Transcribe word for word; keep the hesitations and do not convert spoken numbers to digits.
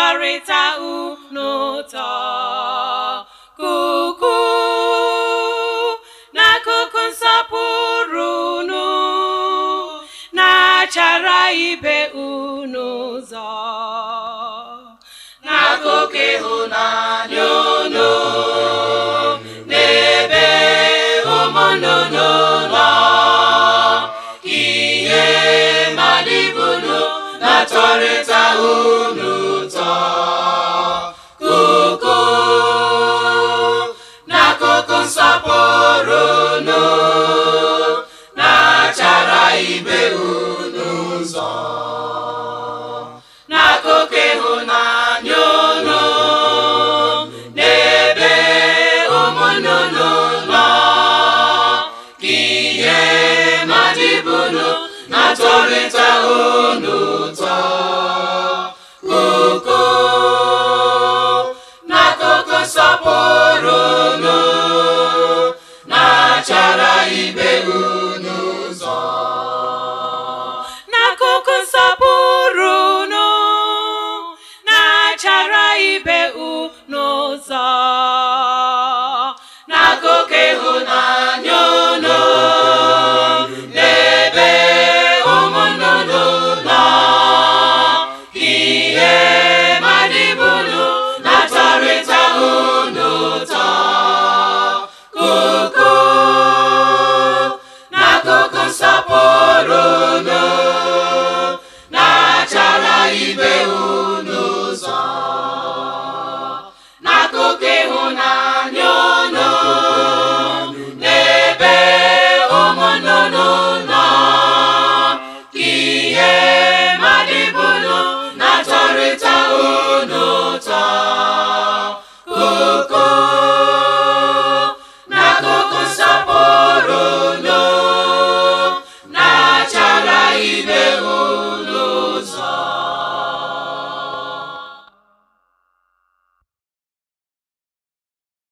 na-atọrịta unu ụtọ. Kuku n'akụkụ nsọpụrụ unu na-achara ibe unu ụzọ. N'akụkụ ịhụnanya unu n'ebe ụmụnne unu nọ, ihe malibunu na-atọrịta unu ụtọ. Kuku n'akụkụ nsọpụrụ unu na-achara ibe unu ụzọ. N'akụkụ ịhụnanya unu n'ebe ụmụnne unu nọ, ihe malibunu na-atọrịta unu ụtọ. Kuku n'akụkụ nsọpụrụ unu na-achara ibe unu